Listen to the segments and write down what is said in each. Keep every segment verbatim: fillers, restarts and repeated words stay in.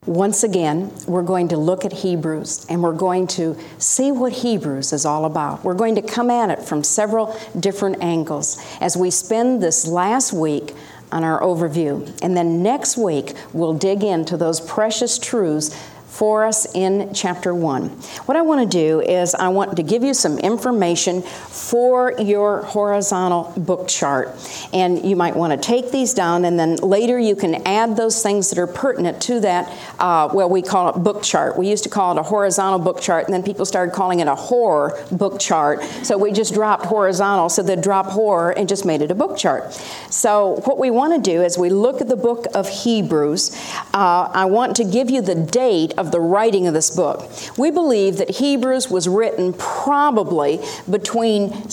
Once again, we're going to look at Hebrews, and we're going to see what Hebrews is all about. We're going to come at it from several different angles as we spend this last week on our overview. And then next week, we'll dig into those precious truths for us in chapter one. What I want to do is I want to give you some information for your horizontal book chart. And you might want to take these down, and then later you can add those things that are pertinent to that. Uh, well, we call it book chart. We used to call it a horizontal book chart, and then people started calling it a horror book chart. So we just dropped horizontal, so they dropped horror and just made it a book chart. So what we want to do is we look at the book of Hebrews. Uh, I want to give you the date of the writing of this book. We believe that Hebrews was written probably between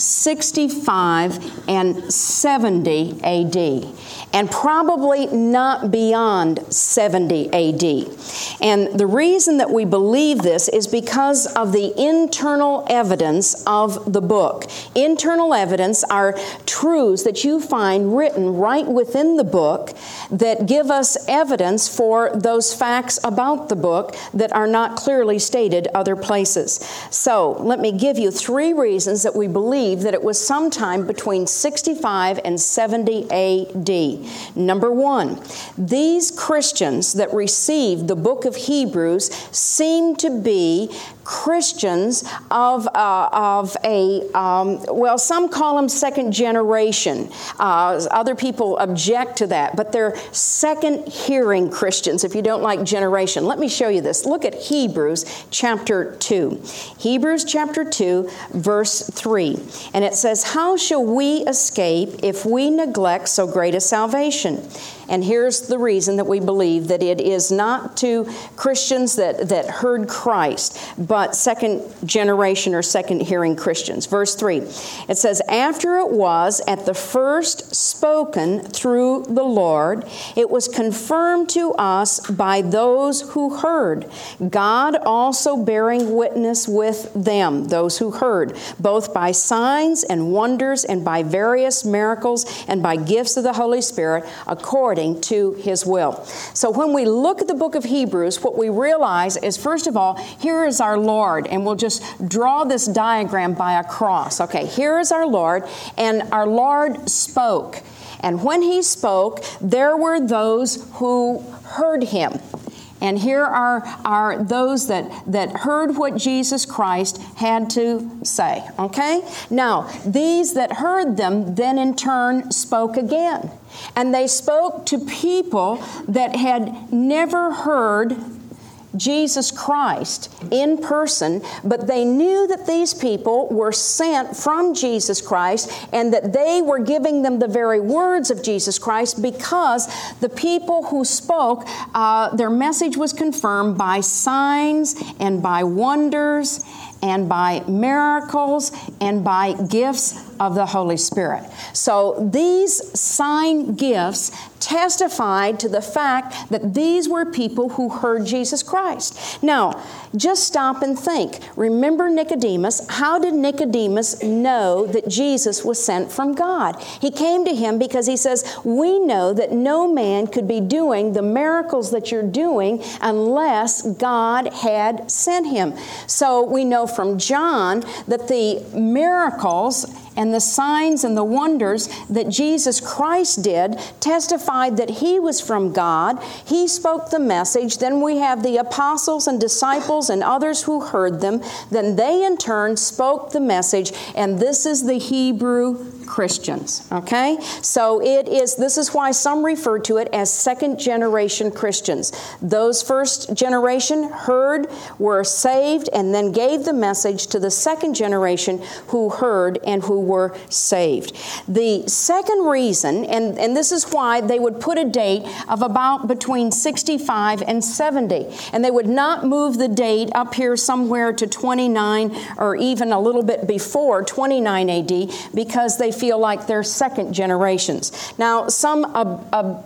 sixty-five and seventy A D, and probably not beyond seventy A D. And the reason that we believe this is because of the internal evidence of the book. Internal evidence are truths that you find written right within the book that give us evidence for those facts about the book that are not clearly stated other places. So let me give you three reasons that we believe that it was sometime between sixty-five and seventy A D. Number one, these Christians that received the book of Hebrews seem to be Christians of uh, of a, um, well, some call them second generation. Uh, other people object to that, but they're second hearing Christians, if you don't like generation. Let me show you this. Look at Hebrews chapter two. Hebrews chapter two, verse three. And it says, "How shall we escape if we neglect so great a salvation?" And here's the reason that we believe that it is not to Christians that, that heard Christ, but second generation or second hearing Christians. Verse three, it says, "After it was at the first spoken through the Lord, it was confirmed to us by those who heard, God also bearing witness with them," those who heard, "both by signs and wonders and by various miracles and by gifts of the Holy Spirit, according to His will." So when we look at the book of Hebrews, what we realize is, first of all, here is our Lord, and we'll just draw this diagram by a cross. Okay, here is our Lord, and our Lord spoke. And when He spoke, there were those who heard Him. And here are, are those that, that heard what Jesus Christ had to say, okay? Now, these that heard them then in turn spoke again. And they spoke to people that had never heard Jesus Christ in person, but they knew that these people were sent from Jesus Christ and that they were giving them the very words of Jesus Christ, because the people who spoke, uh, their message was confirmed by signs and by wonders and by miracles and by gifts of the Holy Spirit. So these sign gifts testified to the fact that these were people who heard Jesus Christ. Now, just stop and think. Remember Nicodemus. How did Nicodemus know that Jesus was sent from God? He came to him because he says, "We know that no man could be doing the miracles that you're doing unless God had sent him." So we know from John that the miracles and the signs and the wonders that Jesus Christ did testified that He was from God. He spoke the message. Then we have the apostles and disciples and others who heard them. Then they in turn spoke the message, and this is the Hebrew Christians, okay? So it is, this is why some refer to it as second generation Christians. Those first generation heard, were saved, and then gave the message to the second generation who heard and who were saved. The second reason, and, and this is why they would put a date of about between sixty-five and seventy, and they would not move the date up here somewhere to twenty-nine or even a little bit before twenty-nine A D, because they feel like they're second generations. Now, some ob- ob-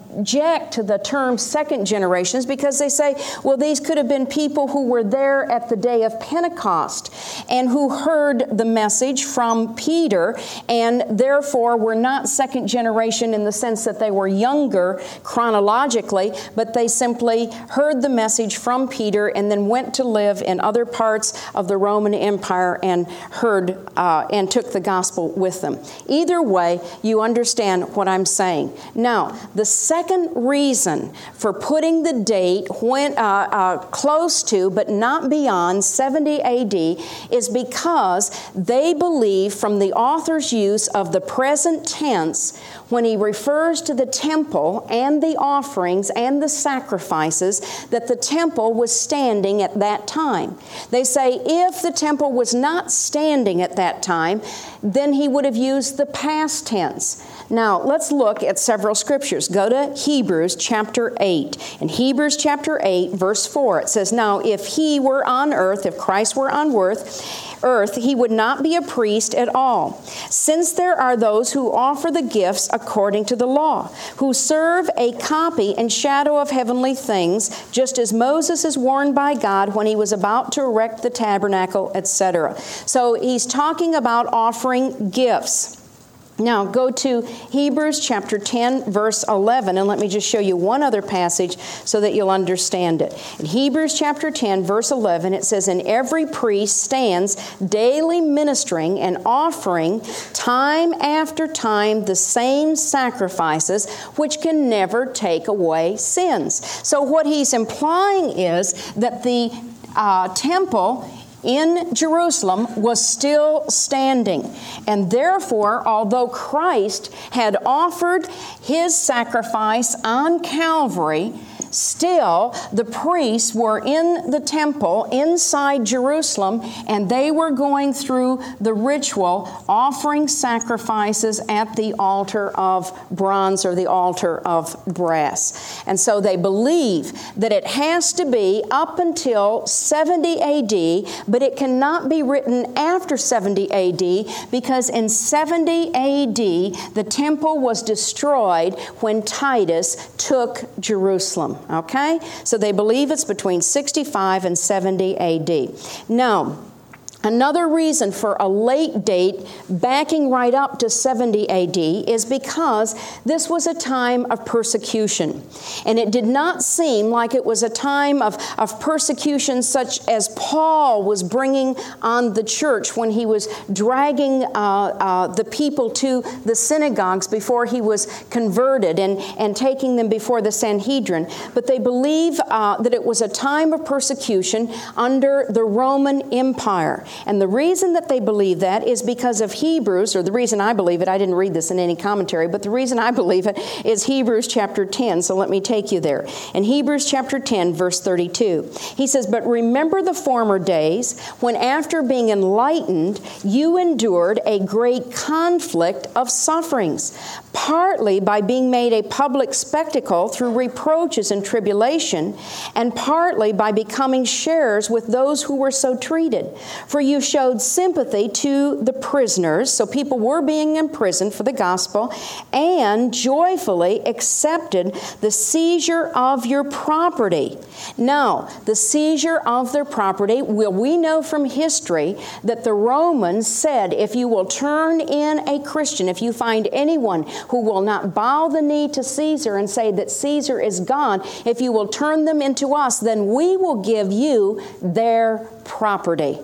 object to the term second generations because they say, well, these could have been people who were there at the day of Pentecost and who heard the message from Peter and therefore were not second generation in the sense that they were younger chronologically, but they simply heard the message from Peter and then went to live in other parts of the Roman Empire and heard uh, and took the gospel with them. Either way, you understand what I'm saying. Now, the second reason for putting the date when uh, uh, close to but not beyond seventy A D is because they believe from the author's use of the present tense when he refers to the temple and the offerings and the sacrifices that the temple was standing at that time. They say if the temple was not standing at that time, then he would have used the past tense. Now, let's look at several scriptures. Go to Hebrews chapter eight. In Hebrews chapter eight, verse four, it says, "Now, if he were on earth, if Christ were on earth, earth, he would not be a priest at all, since there are those who offer the gifts according to the law, who serve a copy and shadow of heavenly things, just as Moses is warned by God when he was about to erect the tabernacle," et cetera. So he's talking about offering gifts. Now, go to Hebrews chapter ten, verse eleven, and let me just show you one other passage so that you'll understand it. In Hebrews chapter ten, verse eleven, it says, "And every priest stands daily ministering and offering time after time the same sacrifices which can never take away sins." So what he's implying is that the uh, temple in Jerusalem was still standing. And therefore, although Christ had offered his sacrifice on Calvary, still the priests were in the temple inside Jerusalem, and they were going through the ritual, offering sacrifices at the altar of bronze or the altar of brass. And so they believe that it has to be up until seventy A D, but it cannot be written after seventy A D because in seventy A D the temple was destroyed when Titus took Jerusalem. Okay? So they believe it's between sixty-five and seventy A D. Now, another reason for a late date backing right up to seventy A D is because this was a time of persecution. And it did not seem like it was a time of, of persecution such as Paul was bringing on the church when he was dragging uh, uh, the people to the synagogues before he was converted and, and taking them before the Sanhedrin. But they believe uh, that it was a time of persecution under the Roman Empire. And the reason that they believe that is because of Hebrews, or the reason I believe it, I didn't read this in any commentary, but the reason I believe it is Hebrews chapter ten. So let me take you there. In Hebrews chapter ten, verse thirty-two, he says, "But remember the former days when after being enlightened, you endured a great conflict of sufferings, partly by being made a public spectacle through reproaches and tribulation, and partly by becoming sharers with those who were so treated. For you showed sympathy to the prisoners," so people were being imprisoned for the gospel, "and joyfully accepted the seizure of your property." Now, the seizure of their property, well, we know from history that the Romans said, if you will turn in a Christian, if you find anyone who will not bow the knee to Caesar and say that Caesar is God, if you will turn them into us, then we will give you their property.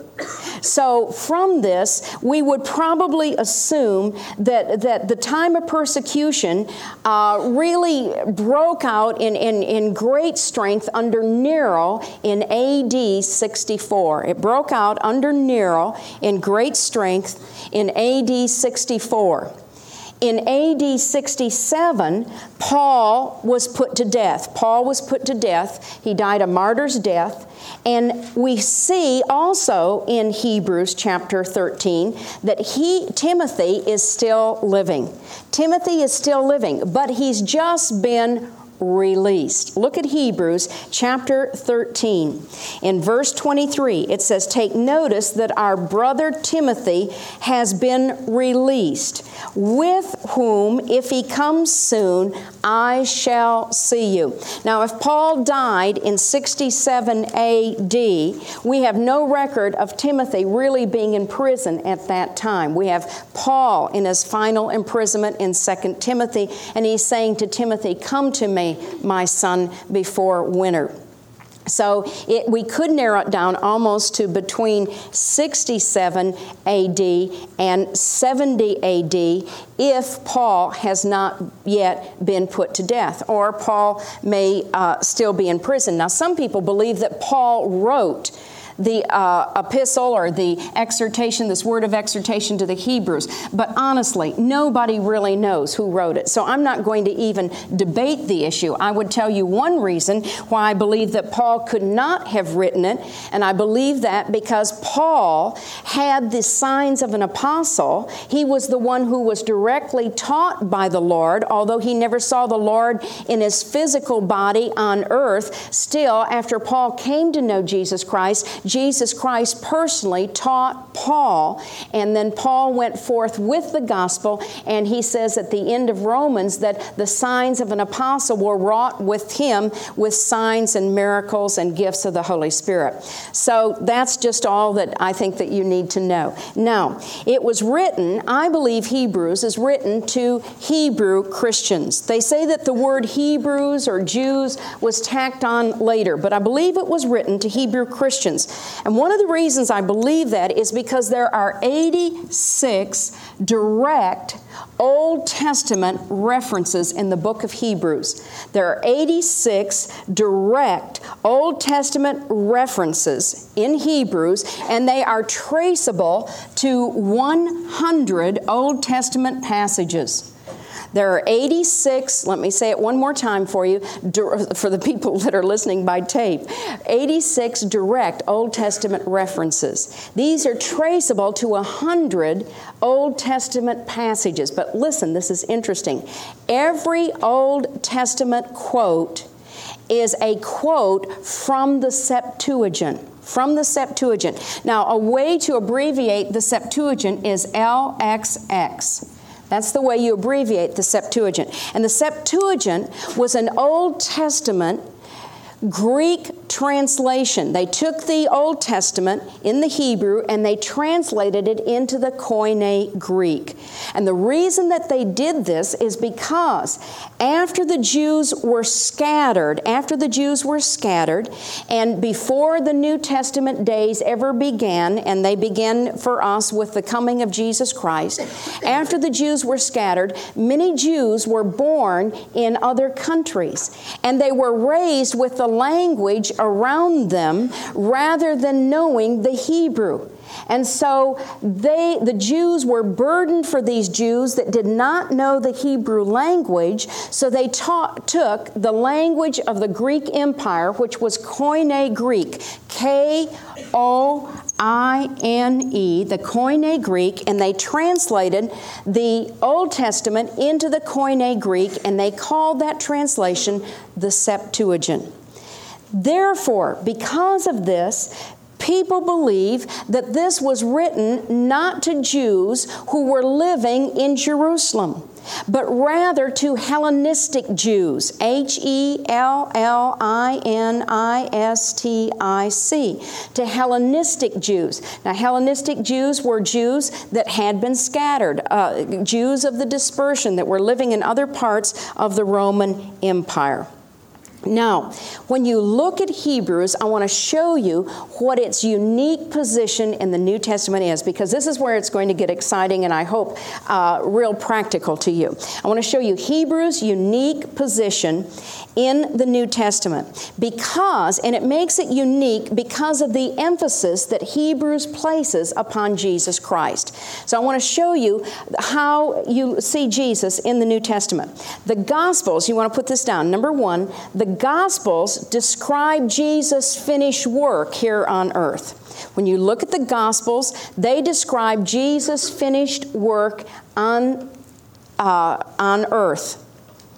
So from this, we would probably assume that, that the time of persecution uh, really broke out in, in, in great strength under Nero in A D sixty-four. It broke out under Nero in great strength in A D sixty-four. In A D sixty-seven, Paul was put to death. Paul was put to death. He died a martyr's death. And we see also in Hebrews chapter thirteen that he, Timothy, is still living. Timothy is still living, but he's just been released. Look at Hebrews chapter thirteen. In verse twenty-three, it says, "Take notice that our brother Timothy has been released, with whom, if he comes soon, I shall see you. Now, if Paul died in sixty-seven A D, we have no record of Timothy really being in prison at that time. We have Paul in his final imprisonment in Second Timothy, and he's saying to Timothy, come to me, my son, before winter. So it, we could narrow it down almost to between sixty-seven A D and seventy A D if Paul has not yet been put to death, or Paul may uh, still be in prison. Now, some people believe that Paul wrote the uh, epistle or the exhortation, this word of exhortation to the Hebrews. But honestly, nobody really knows who wrote it. So I'm not going to even debate the issue. I would tell you one reason why I believe that Paul could not have written it, and I believe that because Paul had the signs of an apostle. He was the one who was directly taught by the Lord, although he never saw the Lord in his physical body on earth. Still, after Paul came to know Jesus Christ, Jesus Christ personally taught Paul, and then Paul went forth with the gospel, and he says at the end of Romans that the signs of an apostle were wrought with him with signs and miracles and gifts of the Holy Spirit. So that's just all that I think that you need to know. Now, it was written, I believe Hebrews is written to Hebrew Christians. They say that the word Hebrews or Jews was tacked on later, but I believe it was written to Hebrew Christians. And one of the reasons I believe that is because there are eighty-six direct Old Testament references in the book of Hebrews. There are eighty-six direct Old Testament references in Hebrews, and they are traceable to one hundred Old Testament passages. There are eighty-six, let me say it one more time for you, for the people that are listening by tape, eighty-six direct Old Testament references. These are traceable to one hundred Old Testament passages. But listen, this is interesting. Every Old Testament quote is a quote from the Septuagint. From the Septuagint. Now, a way to abbreviate the Septuagint is L X X. That's the way you abbreviate the Septuagint. And the Septuagint was an Old Testament Greek translation. They took the Old Testament in the Hebrew and they translated it into the Koine Greek. And the reason that they did this is because after the Jews were scattered, after the Jews were scattered, and before the New Testament days ever began, and they began for us with the coming of Jesus Christ, after the Jews were scattered, many Jews were born in other countries, and they were raised with the language around them rather than knowing the Hebrew. And so they, the Jews were burdened for these Jews that did not know the Hebrew language, so they taught, took the language of the Greek Empire, which was Koine Greek, K O I N E, the Koine Greek, and they translated the Old Testament into the Koine Greek, and they called that translation the Septuagint. Therefore, because of this, people believe that this was written not to Jews who were living in Jerusalem, but rather to Hellenistic Jews, H E L L I N I S T I C, to Hellenistic Jews. Now, Hellenistic Jews were Jews that had been scattered, uh, Jews of the dispersion that were living in other parts of the Roman Empire. Now, when you look at Hebrews, I want to show you what its unique position in the New Testament is, because this is where it's going to get exciting and I hope uh, real practical to you. I want to show you Hebrews' unique position in the New Testament because, and it makes it unique because of the emphasis that Hebrews places upon Jesus Christ. So I want to show you how you see Jesus in the New Testament. The Gospels, you want to put this down. Number one, the Gospels describe Jesus' finished work here on earth. When you look at the Gospels, they describe Jesus' finished work on, uh, on earth.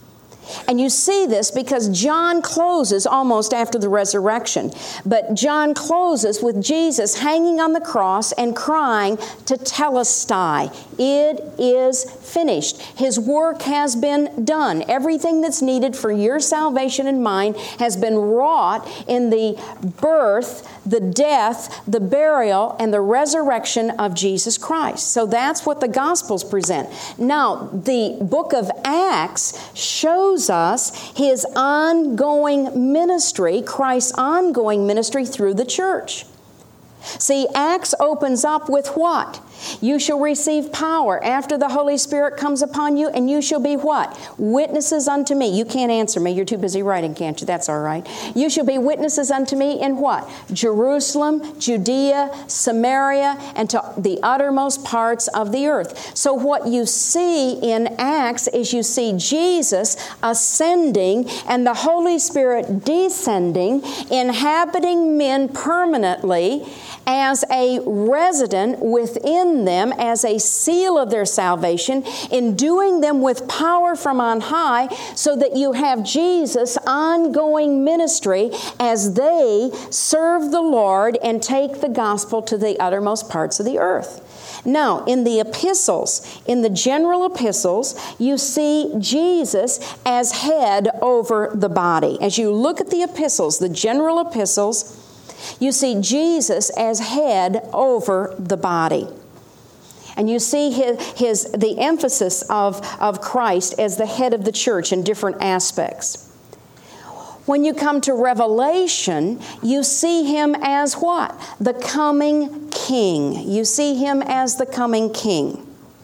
And you see this because John closes almost after the resurrection. But John closes with Jesus hanging on the cross and crying tetelestai. It is finished. His work has been done. Everything that's needed for your salvation and mine has been wrought in the birth, the death, the burial, and the resurrection of Jesus Christ. So that's what the Gospels present. Now, the book of Acts shows us His ongoing ministry, Christ's ongoing ministry through the church. See, Acts opens up with what? You shall receive power after the Holy Spirit comes upon you, and you shall be what? Witnesses unto me. You can't answer me. You're too busy writing, can't you? That's all right. You shall be witnesses unto me in what? Jerusalem, Judea, Samaria, and to the uttermost parts of the earth. So what you see in Acts is you see Jesus ascending and the Holy Spirit descending, inhabiting men permanently as a resident within them, as a seal of their salvation, enduing them with power from on high, so that you have Jesus' ongoing ministry as they serve the Lord and take the gospel to the uttermost parts of the earth. Now, in the epistles, in the general epistles, you see Jesus as head over the body. As you look at the epistles, the general epistles, you see Jesus as head over the body. And you see his, his, the emphasis of, of Christ as the head of the church in different aspects. When you come to Revelation, you see Him as what? The coming King. You see Him as the coming King.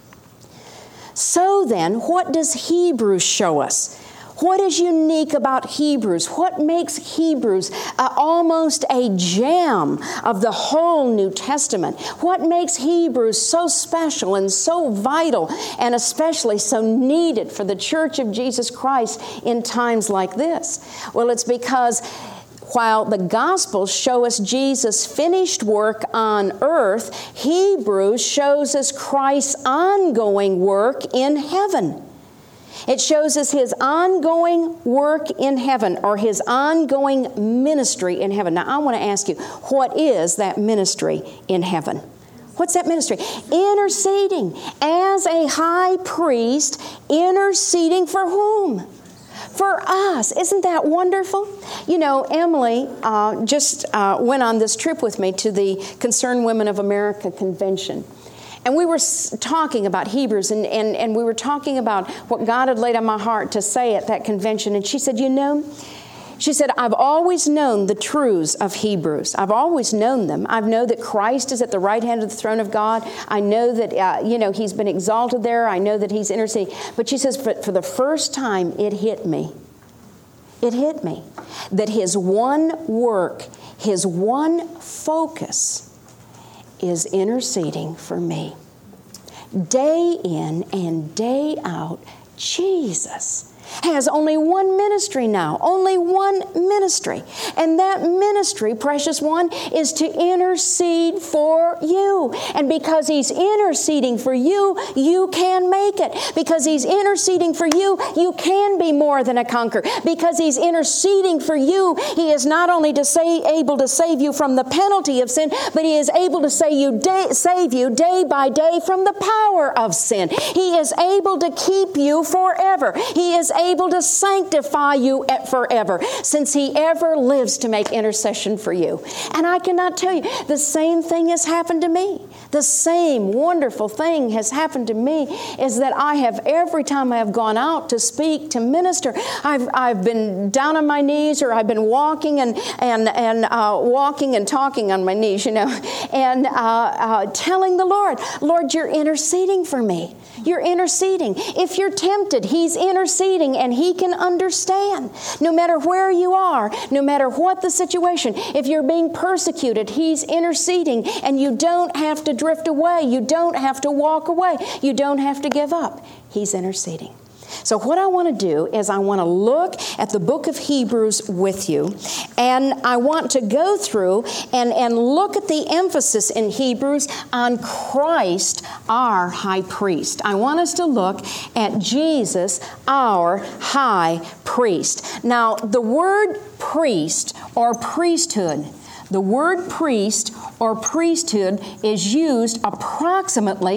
So then, what does Hebrews show us? What is unique about Hebrews? What makes Hebrews uh, almost a gem of the whole New Testament? What makes Hebrews so special and so vital and especially so needed for the Church of Jesus Christ in times like this? Well, it's because while the Gospels show us Jesus' finished work on earth, Hebrews shows us Christ's ongoing work in heaven. It shows us His ongoing work in heaven, or His ongoing ministry in heaven. Now, I want to ask you, what is that ministry in heaven? What's that ministry? Interceding as a high priest, interceding for whom? For us. Isn't that wonderful? You know, Emily uh, just uh, went on this trip with me to the Concerned Women of America convention. And we were talking about Hebrews, and, and, and we were talking about what God had laid on my heart to say at that convention. And she said, you know, she said, I've always known the truths of Hebrews. I've always known them. I know that Christ is at the right hand of the throne of God. I know that, uh, you know, He's been exalted there. I know that He's interceding. But she says, but for the first time, it hit me. It hit me that His one work, His one focus is interceding for me. Day in and day out, Jesus has only one ministry now, only one ministry. And that ministry, precious one, is to intercede for you. And because He's interceding for you, you can make it. Because He's interceding for you, you can be more than a conqueror. Because He's interceding for you, He is not only to say, able to save you from the penalty of sin, but He is able to save you day, save you day by day from the power of sin. He is able to keep you forever. He is able to sanctify you forever, since He ever lives to make intercession for you. And I cannot tell you, the same thing has happened to me. The same wonderful thing has happened to me is that I have, every time I have gone out to speak, to minister, I've, I've been down on my knees, or I've been walking and, and, and uh, walking and talking on my knees, you know, and uh, uh, telling the Lord, Lord, You're interceding for me. You're interceding. If you're tempted, He's interceding, and He can understand. No matter where you are, no matter what the situation, if you're being persecuted, He's interceding, and you don't have to drift away. You don't have to walk away. You don't have to give up. He's interceding. So what I want to do is I want to look at the book of Hebrews with you, and I want to go through and, and look at the emphasis in Hebrews on Christ, our high priest. I want us to look at Jesus, our high priest. Now, the word priest or priesthood, the word priest or priesthood is used approximately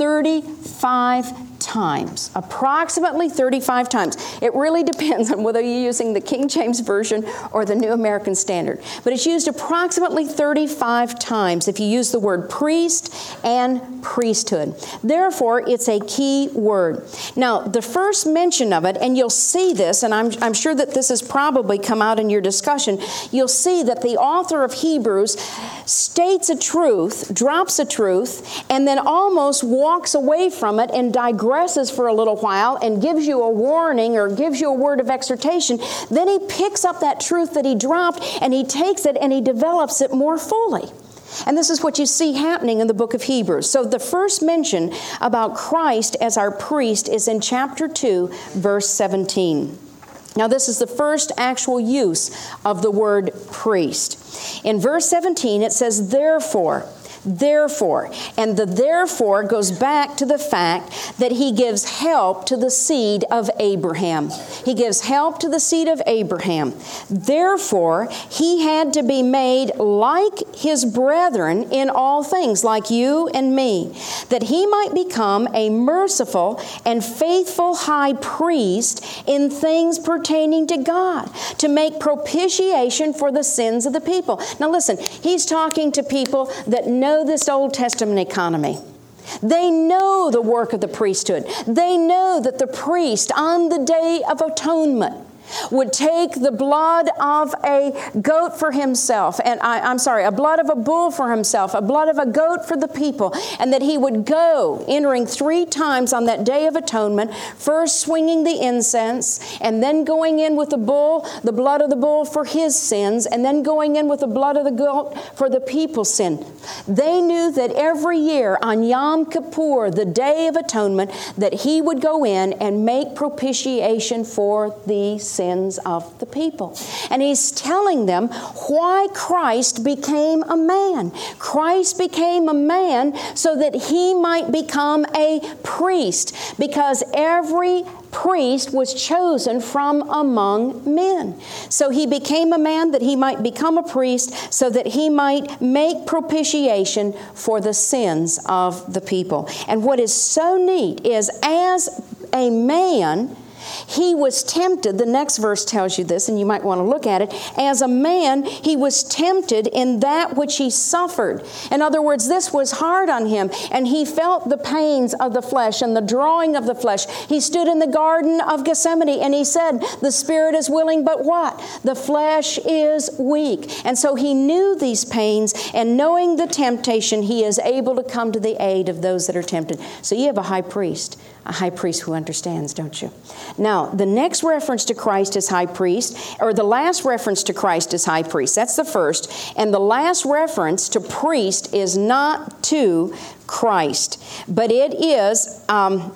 thirty-five times. Approximately thirty-five times. It really depends on whether you're using the King James Version or the New American Standard. But it's used approximately thirty-five times if you use the word priest and priesthood. Therefore, it's a key word. Now, the first mention of it, and you'll see this, and I'm, I'm sure that this has probably come out in your discussion, you'll see that the author of Hebrews states a truth, drops a truth, and then almost walks away from it and digresses for a little while and gives you a warning or gives you a word of exhortation. Then he picks up that truth that he dropped and he takes it and he develops it more fully. And this is what you see happening in the book of Hebrews. So the first mention about Christ as our priest is in chapter two, verse seventeen. Now, this is the first actual use of the word priest. In verse seventeen, it says, therefore, therefore. And the therefore goes back to the fact that he gives help to the seed of Abraham. He gives help to the seed of Abraham. Therefore, he had to be made like his brethren in all things, like you and me, that he might become a merciful and faithful high priest in things pertaining to God, to make propitiation for the sins of the people. Now listen, he's talking to people that know this Old Testament economy. They know the work of the priesthood. They know that the priest on the Day of Atonement would take the blood of a goat for himself, and I, I'm sorry, a blood of a bull for himself, a blood of a goat for the people, and that he would go, entering three times on that Day of Atonement, first swinging the incense, and then going in with the bull, the blood of the bull for his sins, and then going in with the blood of the goat for the people's sin. They knew that every year on Yom Kippur, the Day of Atonement, that he would go in and make propitiation for the sins of the people. And he's telling them why Christ became a man. Christ became a man so that he might become a priest, because every priest was chosen from among men. So he became a man that he might become a priest, so that he might make propitiation for the sins of the people. And what is so neat is, as a man, he was tempted, the next verse tells you this, and you might want to look at it. As a man, he was tempted in that which he suffered. In other words, this was hard on him, and he felt the pains of the flesh and the drawing of the flesh. He stood in the Garden of Gethsemane, and he said, the spirit is willing, but what? The flesh is weak. And so he knew these pains, and knowing the temptation, he is able to come to the aid of those that are tempted. So you have a high priest. A high priest who understands, don't you? Now, the next reference to Christ as high priest, or the last reference to Christ as high priest, that's the first. And the last reference to priest is not to Christ, but it is um,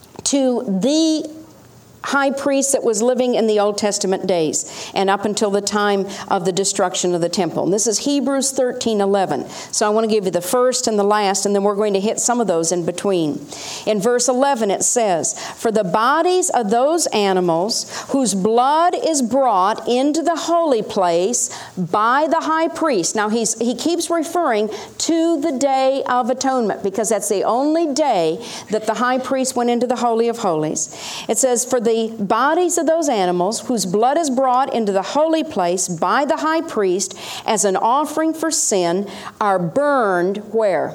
to the high priest that was living in the Old Testament days and up until the time of the destruction of the temple. And this is Hebrews thirteen eleven. So I want to give you the first and the last, and then we're going to hit some of those in between. In verse eleven it says, for the bodies of those animals whose blood is brought into the holy place by the high priest. Now he's, he keeps referring to the Day of Atonement, because that's the only day that the high priest went into the Holy of Holies. It says, for the The bodies of those animals whose blood is brought into the holy place by the high priest as an offering for sin are burned where?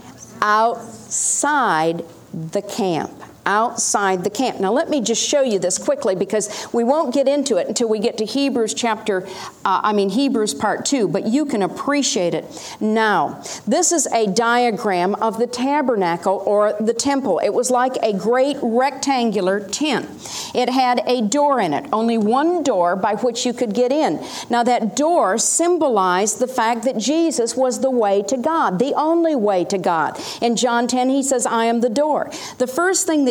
Outside the camp. Outside the camp. Now let me just show you this quickly, because we won't get into it until we get to Hebrews chapter, uh, I mean Hebrews part two, but you can appreciate it now. This is a diagram of the tabernacle or the temple. It was like a great rectangular tent. It had a door in it, only one door by which you could get in. Now that door symbolized the fact that Jesus was the way to God, the only way to God. In John ten he says, I am the door. The first thing that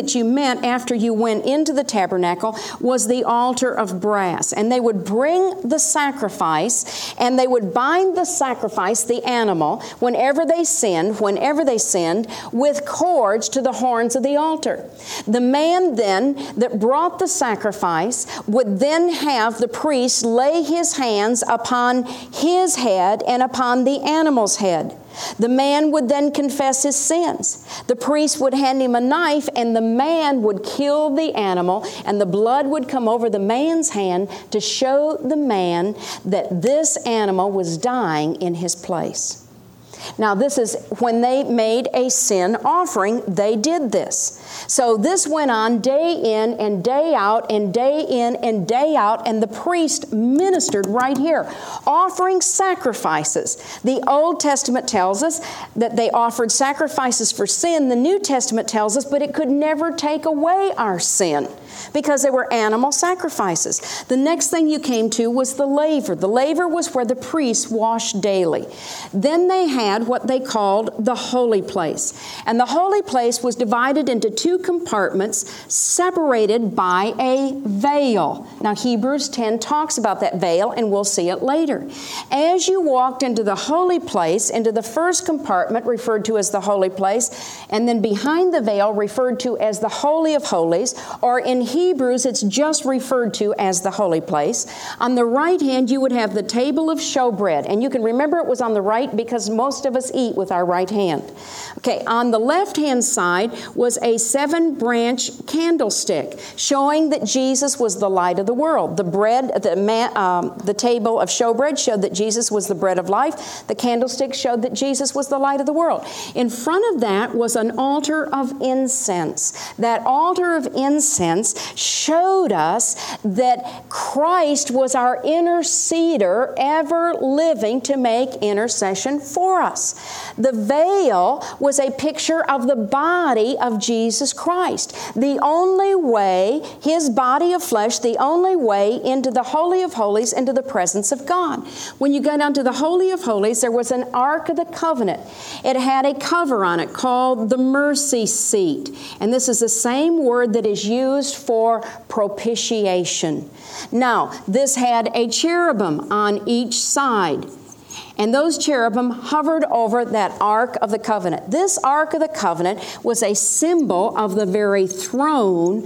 that you met after you went into the tabernacle was the altar of brass. And they would bring the sacrifice, and they would bind the sacrifice, the animal, whenever they sinned, whenever they sinned, with cords to the horns of the altar. The man then that brought the sacrifice would then have the priest lay his hands upon his head and upon the animal's head. The man would then confess his sins. The priest would hand him a knife, and the man would kill the animal, and the blood would come over the man's hand to show the man that this animal was dying in his place. Now, this is when they made a sin offering, they did this. So this went on day in and day out and day in and day out, and the priest ministered right here, offering sacrifices. The Old Testament tells us that they offered sacrifices for sin. The New Testament tells us, but it could never take away our sin, because they were animal sacrifices. The next thing you came to was the laver. The laver was where the priests washed daily. Then they had what they called the holy place. And the holy place was divided into two compartments separated by a veil. Now, Hebrews ten talks about that veil, and we'll see it later. As you walked into the holy place, into the first compartment referred to as the holy place, and then behind the veil referred to as the Holy of Holies, or in Hebrews, it's just referred to as the holy place. On the right hand, you would have the table of showbread. And you can remember it was on the right because most of us eat with our right hand. Okay, on the left-hand side was a seven-branch candlestick showing that Jesus was the light of the world. The bread, the, man, um, the table of showbread showed that Jesus was the bread of life. The candlestick showed that Jesus was the light of the world. In front of that was an altar of incense. That altar of incense showed us that Christ was our interceder, ever living to make intercession for us. The veil was a picture of the body of Jesus Christ. The only way, His body of flesh, the only way into the Holy of Holies, into the presence of God. When you go down to the Holy of Holies, there was an Ark of the Covenant. It had a cover on it called the mercy seat. And this is the same word that is used for propitiation. Now, this had a cherubim on each side. And those cherubim hovered over that Ark of the Covenant. This Ark of the Covenant was a symbol of the very throne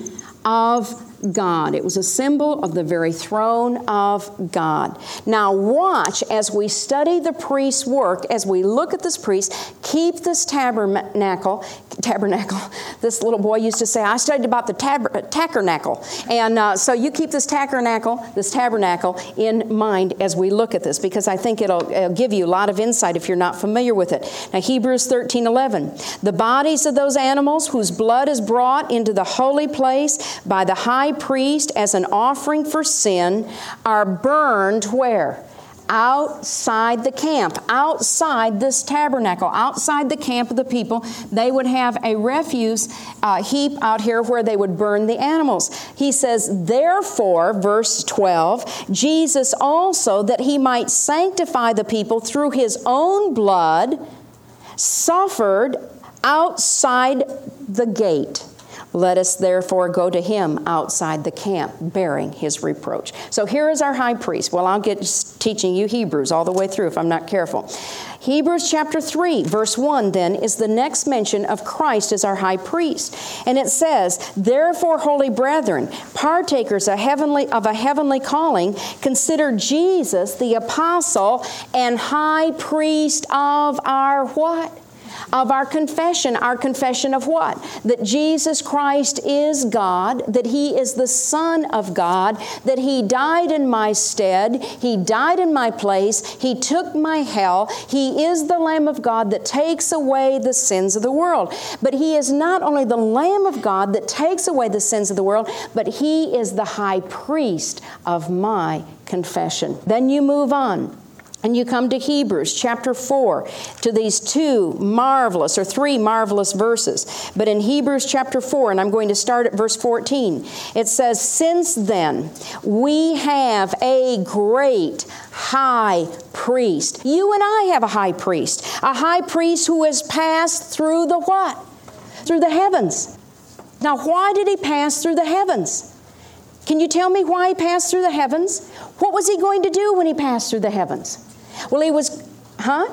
of God. It was a symbol of the very throne of God. Now watch as we study the priest's work, as we look at this priest, keep this tabernacle, tabernacle, this little boy used to say, I studied about the tab- tabernacle. And uh, so you keep this tabernacle, this tabernacle in mind as we look at this, because I think it'll, it'll give you a lot of insight if you're not familiar with it. Now Hebrews thirteen eleven, the bodies of those animals whose blood is brought into the holy place by the high priest as an offering for sin are burned where? Outside the camp, outside this tabernacle, outside the camp of the people. They would have a refuse uh, heap out here where they would burn the animals. He says, therefore, verse twelve, Jesus also, that He might sanctify the people through His own blood, suffered outside the gate. Let us therefore go to Him outside the camp, bearing His reproach. So here is our high priest. Well, I'll get teaching you Hebrews all the way through if I'm not careful. Hebrews chapter three, verse one, then, is the next mention of Christ as our high priest. And it says, therefore, holy brethren, partakers of, heavenly, of a heavenly calling, consider Jesus the apostle and high priest of our what? Of our confession. Our confession of what? That Jesus Christ is God, that He is the Son of God, that He died in my stead, He died in my place, He took my hell, He is the Lamb of God that takes away the sins of the world. But He is not only the Lamb of God that takes away the sins of the world, but He is the high priest of my confession. Then you move on. And you come to Hebrews chapter four, to these two marvelous, or three marvelous verses. But in Hebrews chapter four, and I'm going to start at verse fourteen, it says, since then we have a great high priest. You and I have a high priest. A high priest who has passed through the what? Through the heavens. Now, why did he pass through the heavens? Can you tell me why he passed through the heavens? What was he going to do when he passed through the heavens? Well, he was, huh?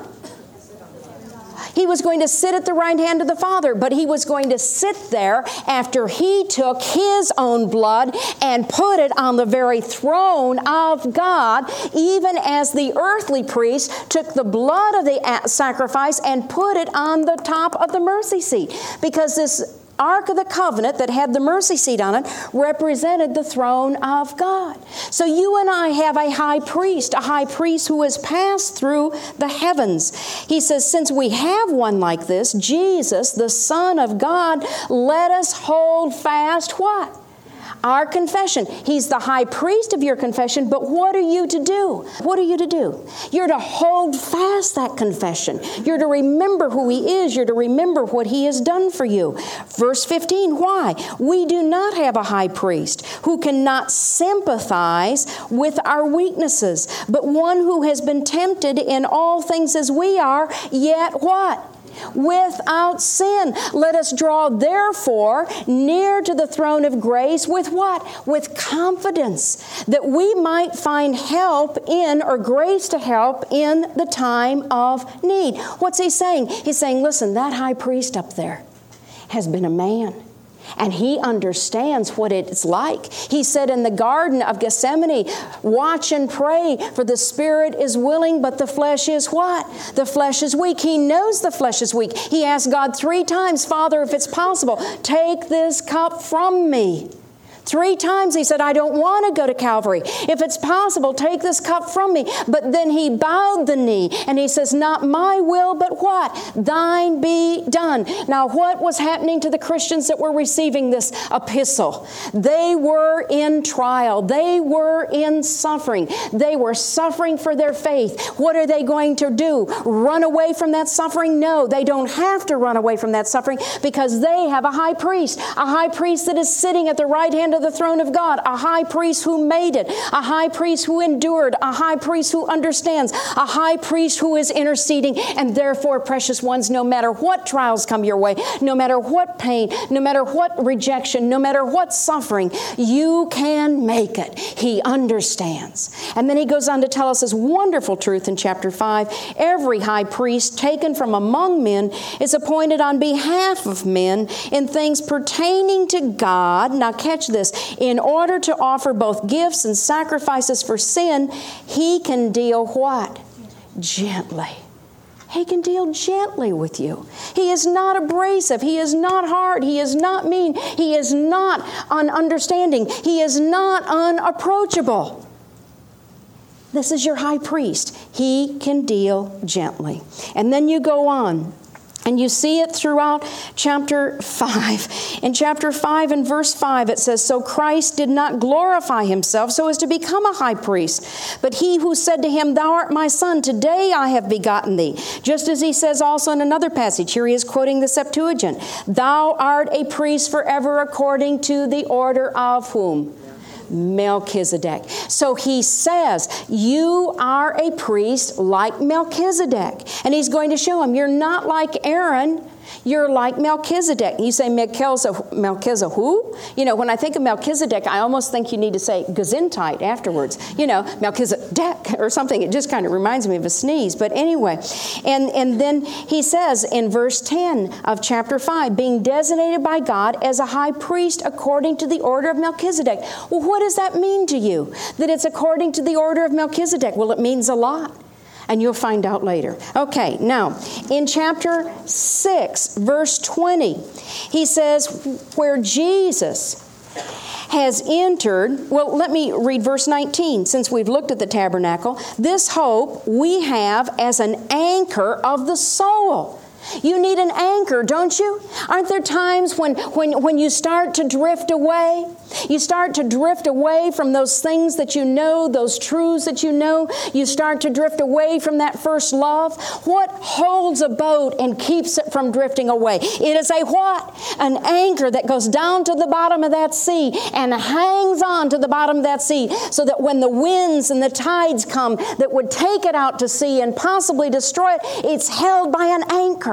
He was going to sit at the right hand of the Father, but he was going to sit there after he took his own blood and put it on the very throne of God, even as the earthly priest took the blood of the sacrifice and put it on the top of the mercy seat. Because this Ark of the Covenant that had the mercy seat on it represented the throne of God. So you and I have a high priest, a high priest who has passed through the heavens. He says, since we have one like this, Jesus, the Son of God, let us hold fast what? Our confession. He's the high priest of your confession, but what are you to do? What are you to do? You're to hold fast that confession. You're to remember who He is. You're to remember what He has done for you. Verse fifteen, why? We do not have a high priest who cannot sympathize with our weaknesses, but one who has been tempted in all things as we are, yet what? Without sin. Let us draw therefore near to the throne of grace with what? With confidence, that we might find help in, or grace to help in the time of need. What's he saying? He's saying, listen, that high priest up there has been a man. And he understands what it's like. He said in the Garden of Gethsemane, watch and pray, for the spirit is willing, but the flesh is what? The flesh is weak. He knows the flesh is weak. He asked God three times, Father, if it's possible, take this cup from me. Three times he said, I don't want to go to Calvary. If it's possible, take this cup from me. But then he bowed the knee and he says, not my will, but what? Thine be done. Now, what was happening to the Christians that were receiving this epistle? They were in trial. They were in suffering. They were suffering for their faith. What are they going to do? Run away from that suffering? No, they don't have to run away from that suffering, because they have a high priest, a high priest that is sitting at the right hand of the throne of God, a high priest who made it, a high priest who endured, a high priest who understands, a high priest who is interceding. And therefore, precious ones, no matter what trials come your way, no matter what pain, no matter what rejection, no matter what suffering, you can make it. He understands. And then he goes on to tell us this wonderful truth in chapter five. Every high priest taken from among men is appointed on behalf of men in things pertaining to God. Now catch this. In order to offer both gifts and sacrifices for sin, he can deal what? Gently. He can deal gently with you. He is not abrasive. He is not hard. He is not mean. He is not ununderstanding. He is not unapproachable. This is your high priest. He can deal gently. And then you go on. And you see it throughout chapter five. In chapter five and verse five, it says, so Christ did not glorify himself so as to become a high priest. But he who said to him, thou art my son, today I have begotten thee. Just as he says also in another passage, here he is quoting the Septuagint, thou art a priest forever according to the order of whom? Melchizedek. So he says, you are a priest like Melchizedek. And he's going to show him, you're not like Aaron, you're like Melchizedek. You say Melchizedek, Melchizedek who? You know, when I think of Melchizedek, I almost think you need to say Gesundheit afterwards. You know, Melchizedek or something. It just kind of reminds me of a sneeze. But anyway, and, and then he says in verse ten of chapter five, being designated by God as a high priest according to the order of Melchizedek. Well, what does that mean to you? That it's according to the order of Melchizedek? Well, it means a lot. And you'll find out later. Okay, now, in chapter six, verse twenty, he says, where Jesus has entered, well, let me read verse nineteen, since we've looked at the tabernacle. This hope we have as an anchor of the soul. You need an anchor, don't you? Aren't there times when, when, when you start to drift away? You start to drift away from those things that you know, those truths that you know. You start to drift away from that first love. What holds a boat and keeps it from drifting away? It is a what? An anchor that goes down to the bottom of that sea and hangs on to the bottom of that sea, so that when the winds and the tides come that would take it out to sea and possibly destroy it, it's held by an anchor.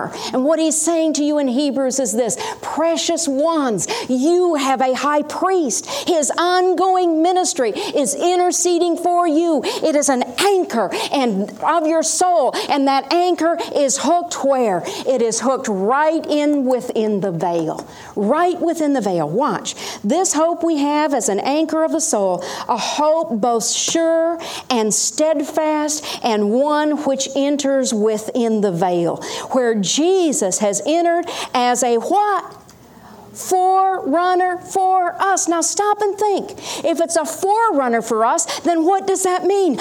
anchor. And what he's saying to you in Hebrews is this: precious ones, you have a high priest. His ongoing ministry is interceding for you. It is an anchor and of your soul. And that anchor is hooked where? It is hooked right in within the veil. Right within the veil. Watch. This hope we have as an anchor of the soul, a hope both sure and steadfast, and one which enters within the veil, where Jesus has entered as a what? Forerunner for us. Now stop and think. If it's a forerunner for us, then what does that mean?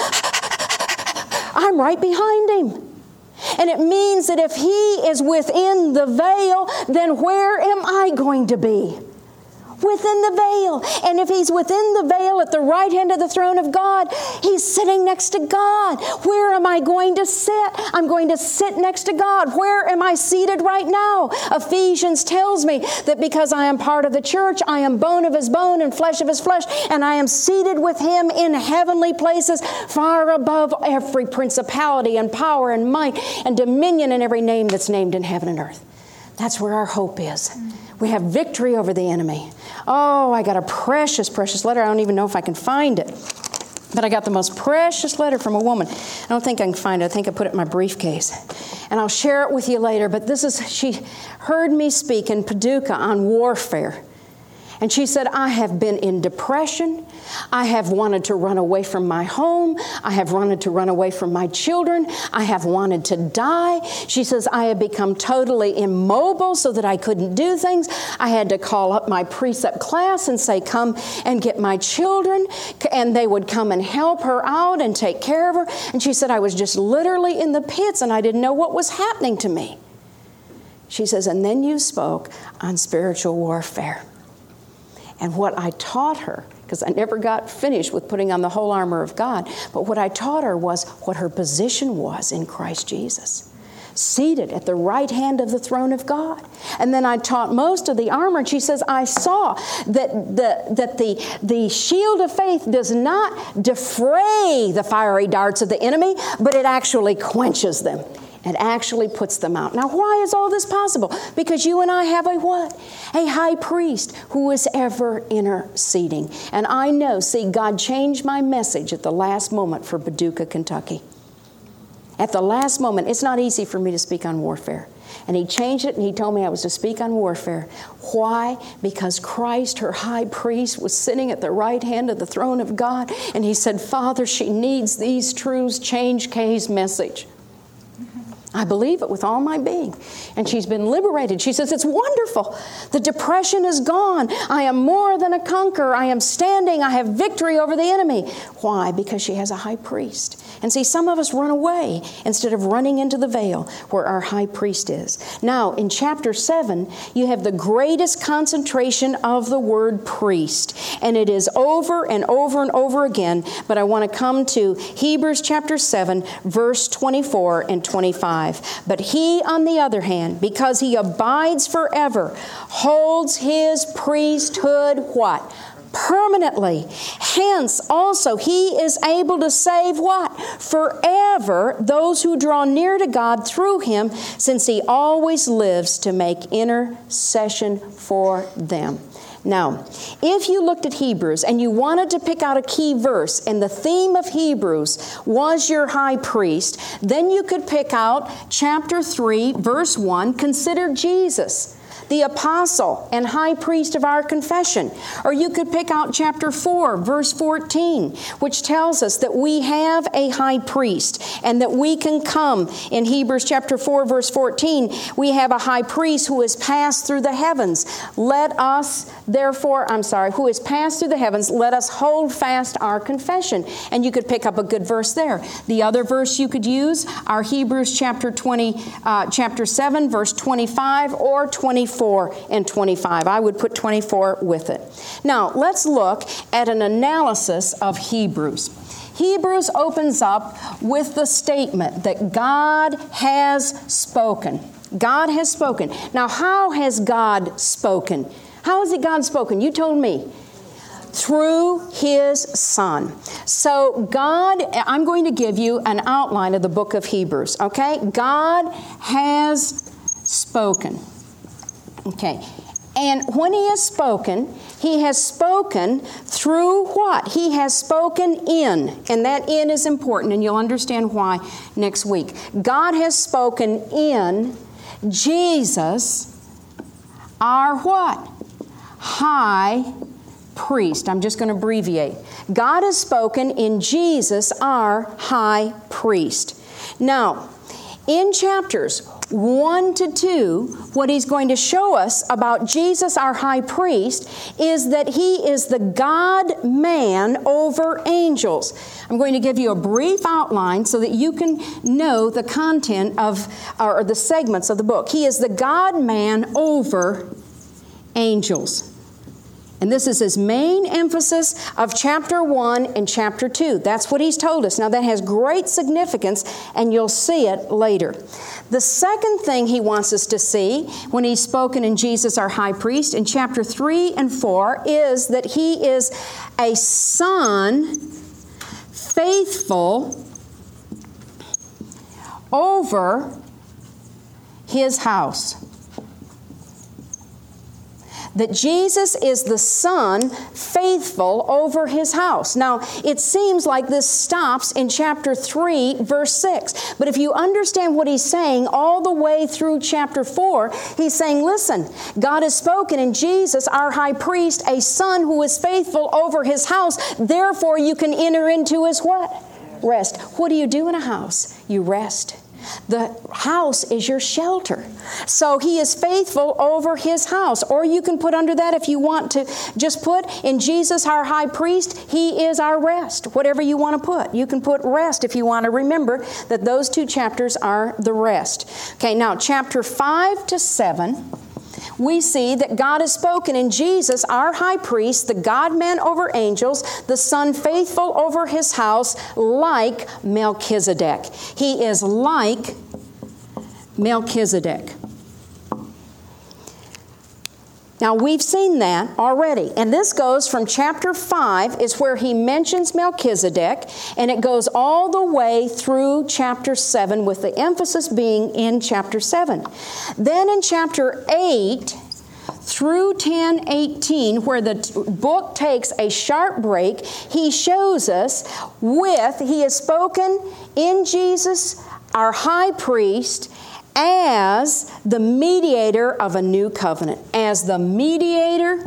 I'm right behind him. And it means that if he is within the veil, then where am I going to be? Within the veil. And if he's within the veil at the right hand of the throne of God, he's sitting next to God. Where am I going to sit? I'm going to sit next to God. Where am I seated right now? Ephesians tells me that because I am part of the church, I am bone of his bone and flesh of his flesh, and I am seated with him in heavenly places, far above every principality and power and might and dominion and every name that's named in heaven and earth. That's where our hope is. We have victory over the enemy. Oh, I got a precious, precious letter. I don't even know if I can find it. But I got the most precious letter from a woman. I don't think I can find it. I think I put it in my briefcase. And I'll share it with you later. But this is, she heard me speak in Paducah on warfare. And she said, I have been in depression. I have wanted to run away from my home. I have wanted to run away from my children. I have wanted to die. She says, I have become totally immobile so that I couldn't do things. I had to call up my precept class and say, come and get my children. And they would come and help her out and take care of her. And she said, I was just literally in the pits and I didn't know what was happening to me. She says, and then you spoke on spiritual warfare. And what I taught her, because I never got finished with putting on the whole armor of God, but what I taught her was what her position was in Christ Jesus, seated at the right hand of the throne of God. And then I taught most of the armor, and she says, I saw that the, that the, the shield of faith does not defray the fiery darts of the enemy, but it actually quenches them. And actually puts them out. Now, why is all this possible? Because you and I have a what? A high priest who is ever interceding. And I know, see, God changed my message at the last moment for Paducah, Kentucky. At the last moment. It's not easy for me to speak on warfare. And he changed it and he told me I was to speak on warfare. Why? Because Christ, her high priest, was sitting at the right hand of the throne of God. And he said, Father, she needs these truths. Change Kay's message. I believe it with all my being. And she's been liberated. She says, it's wonderful. The depression is gone. I am more than a conqueror. I am standing. I have victory over the enemy. Why? Because she has a high priest. And see, some of us run away instead of running into the veil where our high priest is. Now, in chapter seven, you have the greatest concentration of the word priest. And it is over and over and over again. But I want to come to Hebrews chapter seven, verse twenty-four and twenty-five. But he, on the other hand, because he abides forever, holds his priesthood what? Permanently. Hence, also, he is able to save what? Forever those who draw near to God through him, since he always lives to make intercession for them. Now, if you looked at Hebrews and you wanted to pick out a key verse and the theme of Hebrews was your high priest, then you could pick out chapter three, verse one, consider Jesus, the apostle and high priest of our confession. Or you could pick out chapter four, verse fourteen, which tells us that we have a high priest and that we can come. In Hebrews chapter four, verse fourteen, we have a high priest who has passed through the heavens. Let us, therefore, I'm sorry, who has passed through the heavens, let us hold fast our confession. And you could pick up a good verse there. The other verse you could use are Hebrews chapter twenty, uh, chapter seven, verse twenty-five or twenty-four and twenty-five. I would put twenty-four with it. Now, let's look at an analysis of Hebrews. Hebrews opens up with the statement that God has spoken. God has spoken. Now, how has God spoken? How has it God spoken? You told me. Through His Son. So God, I'm going to give you an outline of the book of Hebrews, okay? God has spoken. Okay. And when he has spoken, he has spoken through what? He has spoken in. And that in is important, and you'll understand why next week. God has spoken in Jesus, our what? High priest. I'm just going to abbreviate. God has spoken in Jesus, our high priest. Now, in chapters one to two, what he's going to show us about Jesus, our high priest, is that he is the God-man over angels. I'm going to give you a brief outline so that you can know the content of, or the segments of the book. He is the God-man over angels. And this is his main emphasis of chapter one and chapter two. That's what he's told us. Now that has great significance, and you'll see it later. The second thing he wants us to see when he's spoken in Jesus, our high priest, in chapter three and four, is that he is a son faithful over his house. That Jesus is the Son faithful over his house. Now, it seems like this stops in chapter three, verse six. But if you understand what he's saying all the way through chapter four, he's saying, listen, God has spoken in Jesus, our high priest, a Son who is faithful over his house. Therefore, you can enter into his what? Rest. What do you do in a house? You rest. The house is your shelter. So he is faithful over his house. Or you can put under that, if you want to just put in Jesus, our high priest, he is our rest. Whatever you want to put. You can put rest if you want to remember that those two chapters are the rest. Okay, now chapter five to seven, we see that God has spoken in Jesus, our high priest, the God-man over angels, the Son faithful over his house, like Melchizedek. He is like Melchizedek. Now, we've seen that already. And this goes from chapter five, is where he mentions Melchizedek, and it goes all the way through chapter seven, with the emphasis being in chapter seven. Then in chapter eight through ten eighteen, where the t- book takes a sharp break, he shows us with, he has spoken in Jesus, our high priest, as the mediator of a new covenant. As the mediator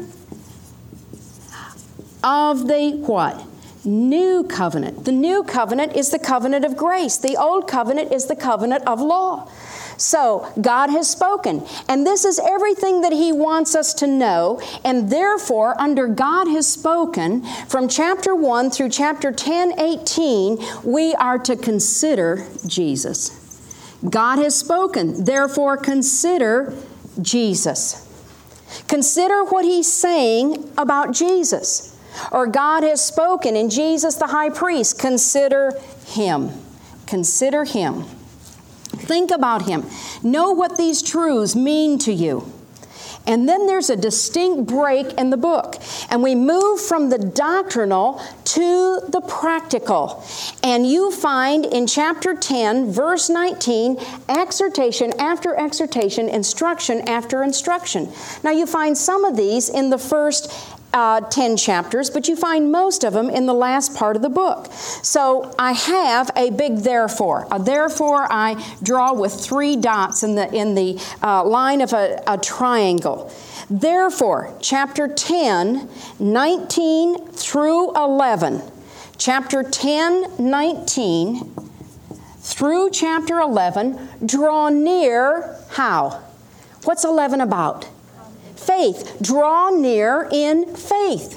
of the what? New covenant. The new covenant is the covenant of grace. The old covenant is the covenant of law. So, God has spoken. And this is everything that he wants us to know. And therefore, under God has spoken, from chapter one through chapter ten eighteen, we are to consider Jesus. God has spoken, therefore consider Jesus. Consider what he's saying about Jesus. Or God has spoken in Jesus the high priest, consider him. Consider him. Think about him. Know what these truths mean to you. And then there's a distinct break in the book. And we move from the doctrinal to the practical. And you find in chapter ten, verse nineteen, exhortation after exhortation, instruction after instruction. Now you find some of these in the first Uh, ten chapters, but you find most of them in the last part of the book. So I have a big therefore. A therefore I draw with three dots in the in the uh, line of a, a triangle. Therefore, chapter ten, nineteen through eleven. Chapter ten, nineteen through chapter eleven, draw near how? What's eleven about? Faith. Draw near in faith.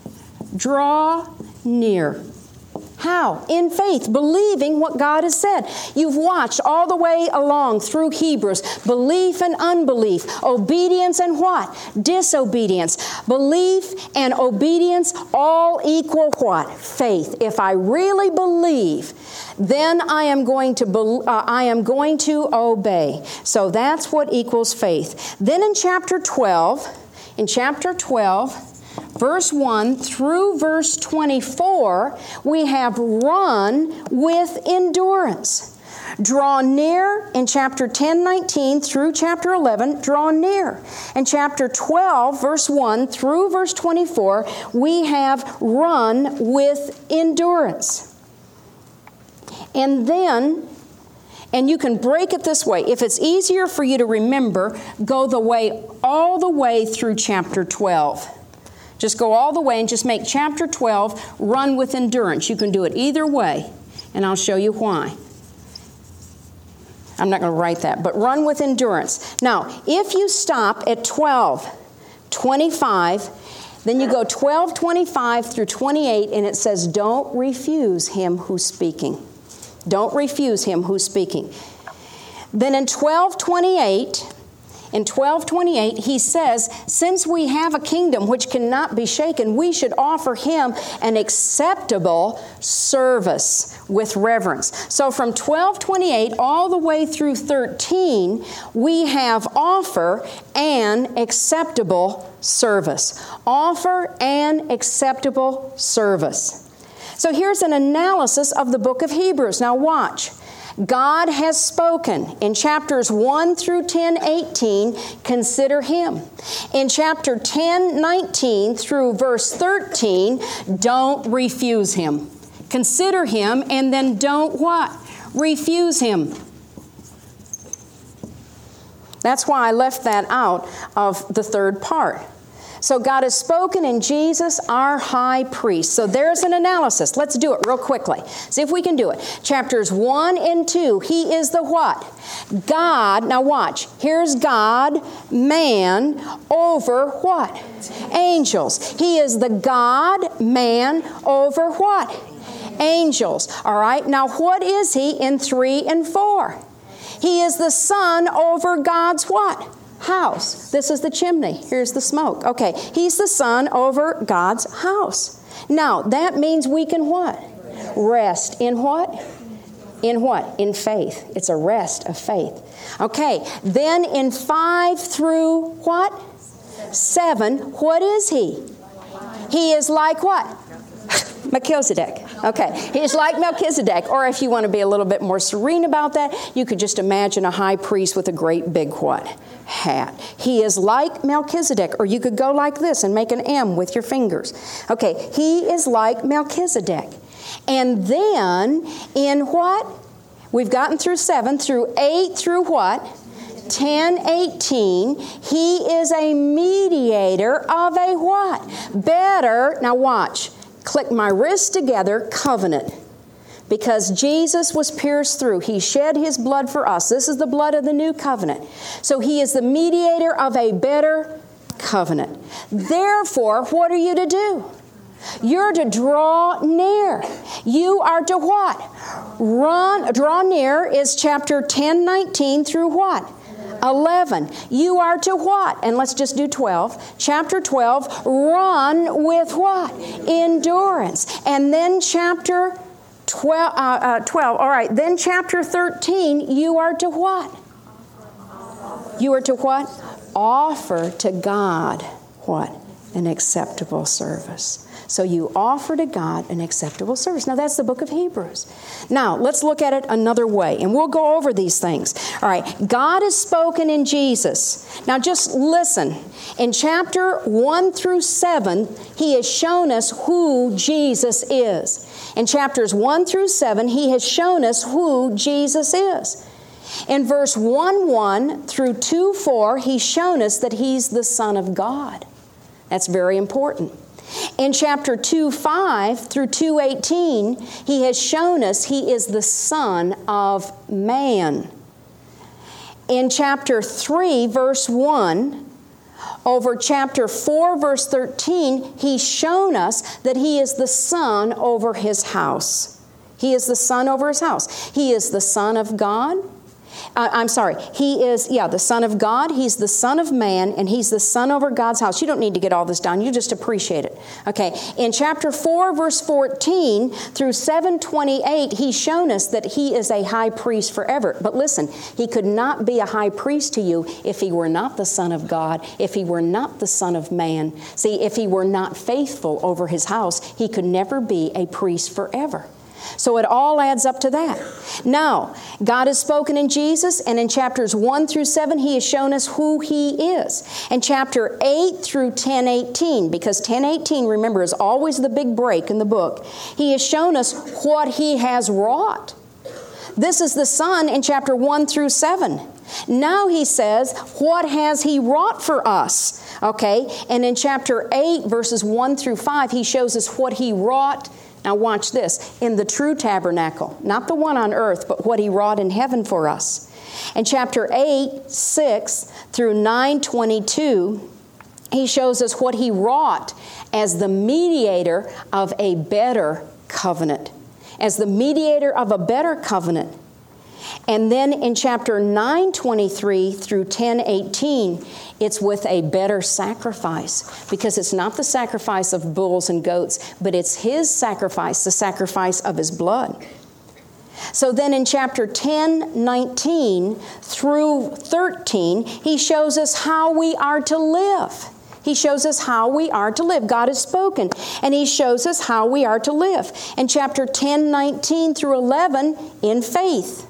Draw near. How? In faith, believing what God has said. You've watched all the way along through Hebrews. Belief and unbelief. Obedience and what? Disobedience. Belief and obedience all equal what? Faith. If I really believe, then I am going to be, uh, I am going to obey. So that's what equals faith. Then in chapter twelve, in chapter twelve, verse one through verse twenty-four, we have run with endurance. Draw near in chapter ten, nineteen through chapter eleven, draw near. In chapter twelve, verse one through verse twenty-four, we have run with endurance. And then, and you can break it this way. If it's easier for you to remember, go the way all the way through chapter twelve. Just go all the way and just make chapter twelve run with endurance. You can do it either way, and I'll show you why. I'm not going to write that, but run with endurance. Now, if you stop at twelve twenty-five, then you go twelve twenty-five through twenty-eight, and it says, don't refuse him who's speaking. Don't refuse him who's speaking. Then in twelve twenty-eight, in twelve twenty-eight, he says, since we have a kingdom which cannot be shaken, we should offer him an acceptable service with reverence. So from twelve twenty-eight all the way through thirteen, we have offer and acceptable service. Offer and acceptable service. So here's an analysis of the book of Hebrews. Now watch. God has spoken. In chapters one through ten, eighteen, consider him. In chapter ten, nineteen through verse thirteen, don't refuse him. Consider him, and then don't what? Refuse him. That's why I left that out of the third part. So God has spoken in Jesus, our high priest. So there's an analysis. Let's do it real quickly. See if we can do it. Chapters one and two, he is the what? God. Now watch. Here's God, man, over what? Angels. He is the God, man, over what? Angels. All right. Now what is he in three and four? He is the son over God's what? House. This is the chimney. Here's the smoke. Okay, he's the son over God's house. Now, that means we can what? Rest. In what? In what? In faith. It's a rest of faith. Okay, then in five through what? Seven, what is he? He is like what? Melchizedek. Okay, he's like Melchizedek. Or if you want to be a little bit more serene about that, you could just imagine a high priest with a great big what? Hat. He is like Melchizedek. Or you could go like this and make an M with your fingers. Okay, he is like Melchizedek. And then in what? We've gotten through seven, through eight, through what? ten, eighteen, he is a mediator of a what? Better, now watch, click my wrist together, covenant. Because Jesus was pierced through. He shed his blood for us. This is the blood of the new covenant. So he is the mediator of a better covenant. Therefore, what are you to do? You're to draw near. You are to what? Run, draw near is chapter ten, nineteen through what? eleven. You are to what? And let's just do twelve. Chapter twelve, run with what? Endurance. And then chapter twelve, uh, uh, twelve, all right, then chapter thirteen, you are to what? You are to what? Offer to God what? An acceptable service. So you offer to God an acceptable service. Now that's the book of Hebrews. Now let's look at it another way, and we'll go over these things. All right, God has spoken in Jesus. Now just listen. In chapter one through seven, he has shown us who Jesus is. In chapters one through seven, he has shown us who Jesus is. In verse one one through two four, he's shown us that he's the Son of God. That's very important. In chapter two five through two eighteen, he has shown us he is the Son of Man. In chapter three, verse one, over chapter four, verse thirteen, he's shown us that he is the Son over his house. He is the Son over his house. He is the Son of God. Uh, I'm sorry, he is, yeah, the Son of God, he's the Son of Man, and he's the Son over God's house. You don't need to get all this down, you just appreciate it. Okay, in chapter four, verse fourteen through seven twenty-eight, he's shown us that he is a high priest forever. But listen, he could not be a high priest to you if he were not the Son of God, if he were not the Son of Man. See, if he were not faithful over his house, he could never be a priest forever. So it all adds up to that. Now, God has spoken in Jesus, and in chapters one through seven, He has shown us who He is. And chapter eight through ten eighteen, because ten eighteen, remember, is always the big break in the book, He has shown us what He has wrought. This is the Son in chapter one through seven. Now He says, what has He wrought for us? Okay, and in chapter eight, verses one through five, He shows us what He wrought. Now watch this, in the true tabernacle, not the one on earth, but what He wrought in heaven for us. In chapter eight, six through nine twenty-two, He shows us what He wrought as the mediator of a better covenant. As the mediator of a better covenant. And then in chapter nine twenty-three through ten eighteen, it's with a better sacrifice, because it's not the sacrifice of bulls and goats, but it's His sacrifice, the sacrifice of His blood. So then in chapter ten nineteen through thirteen, He shows us how we are to live. He shows us how we are to live. God has spoken, and He shows us how we are to live. In chapter ten nineteen through eleven, in faith.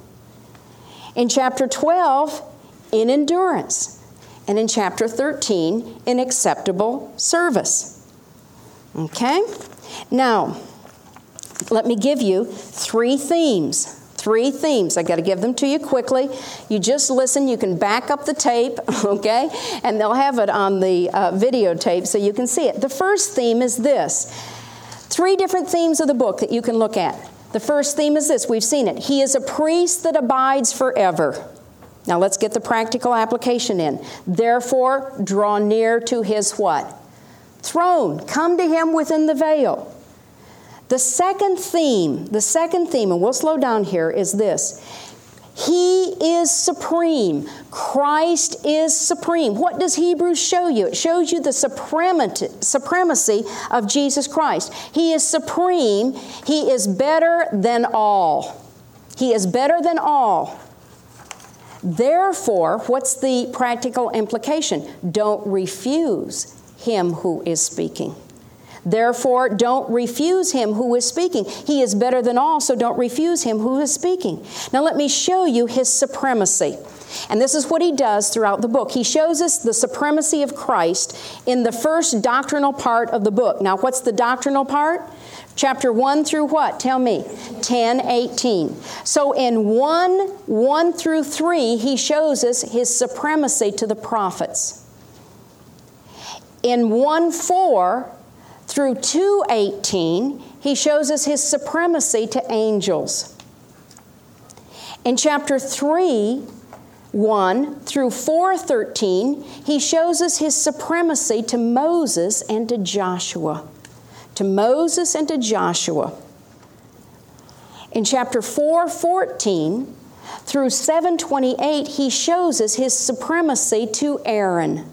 In chapter twelve, in endurance. And in chapter thirteen, in acceptable service. Okay? Now, let me give you three themes. Three themes. I got to give them to you quickly. You just listen. You can back up the tape, okay? And they'll have it on the uh, videotape so you can see it. The first theme is this. Three different themes of the book that you can look at. The first theme is this. We've seen it. He is a priest that abides forever. Now let's get the practical application in. Therefore, draw near to His what? Throne. Come to Him within the veil. The second theme, the second theme, and we'll slow down here, is this. He is supreme. Christ is supreme. What does Hebrews show you? It shows you the supremacy of Jesus Christ. He is supreme. He is better than all. He is better than all. Therefore, what's the practical implication? Don't refuse Him who is speaking. Therefore, don't refuse Him who is speaking. He is better than all, so don't refuse Him who is speaking. Now let me show you His supremacy. And this is what He does throughout the book. He shows us the supremacy of Christ in the first doctrinal part of the book. Now what's the doctrinal part? Chapter one through what? Tell me. ten eighteen. So in one, one through three, He shows us His supremacy to the prophets. In one four through two eighteen, He shows us His supremacy to angels. In chapter three, one through four thirteen, He shows us His supremacy to Moses and to Joshua. To Moses and to Joshua. In chapter four fourteen through seven twenty-eight, He shows us His supremacy to Aaron.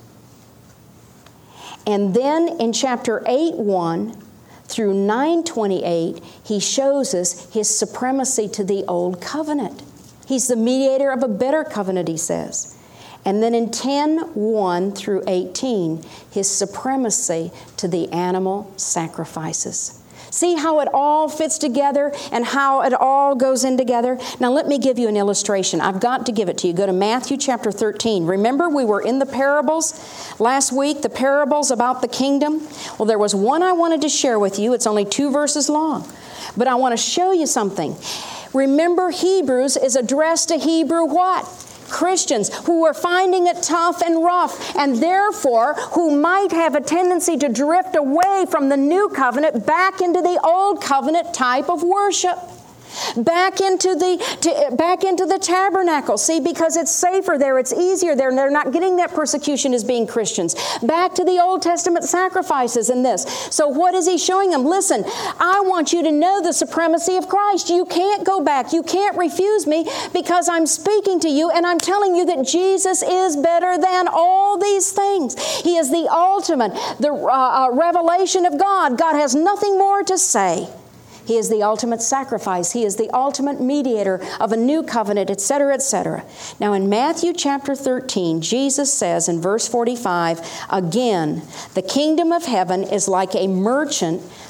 And then in chapter eight one through nine twenty-eight, He shows us His supremacy to the Old Covenant. He's the mediator of a better covenant, He says. And then in ten one through eighteen, His supremacy to the animal sacrifices. See how it all fits together and how it all goes in together? Now let me give you an illustration. I've got to give it to you. Go to Matthew chapter thirteen. Remember we were in the parables last week, the parables about the kingdom? Well, there was one I wanted to share with you. It's only two verses long. But I want to show you something. Remember, Hebrews is addressed to Hebrew what? Christians who are finding it tough and rough, and therefore who might have a tendency to drift away from the new covenant back into the old covenant type of worship. Back into the to, back into the tabernacle. See, because it's safer there, it's easier there, and they're not getting that persecution as being Christians. Back to the Old Testament sacrifices in this. So what is He showing them? Listen, I want you to know the supremacy of Christ. You can't go back. You can't refuse me, because I'm speaking to you and I'm telling you that Jesus is better than all these things. He is the ultimate, the uh, uh, revelation of God. God has nothing more to say. He is the ultimate sacrifice. He is the ultimate mediator of a new covenant, et cetera, et cetera. Now in Matthew chapter thirteen, Jesus says in verse forty-five, again, the kingdom of heaven is like a merchant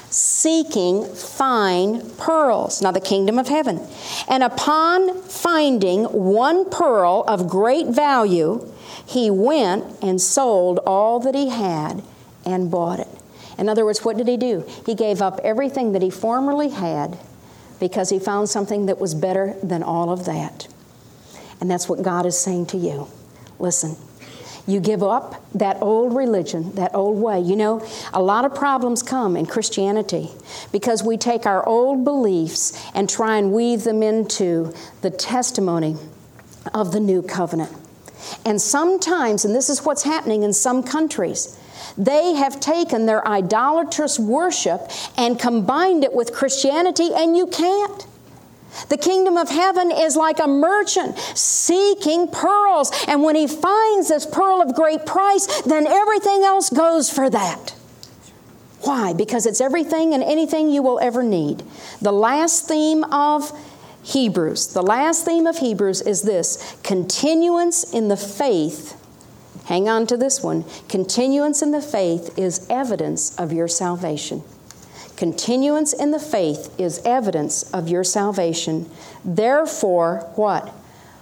seeking fine pearls. Now, the kingdom of heaven. And upon finding one pearl of great value, he went and sold all that he had and bought it. In other words, what did he do? He gave up everything that he formerly had because he found something that was better than all of that. And that's what God is saying to you. Listen. You give up that old religion, that old way. You know, a lot of problems come in Christianity because we take our old beliefs and try and weave them into the testimony of the new covenant. And sometimes, and this is what's happening in some countries, they have taken their idolatrous worship and combined it with Christianity, and you can't. The kingdom of heaven is like a merchant seeking pearls. And when he finds this pearl of great price, then everything else goes for that. Why? Because it's everything and anything you will ever need. The last theme of Hebrews, the last theme of Hebrews is this: continuance in the faith. Hang on to this one. Continuance in the faith is evidence of your salvation. Continuance in the faith is evidence of your salvation. Therefore, what?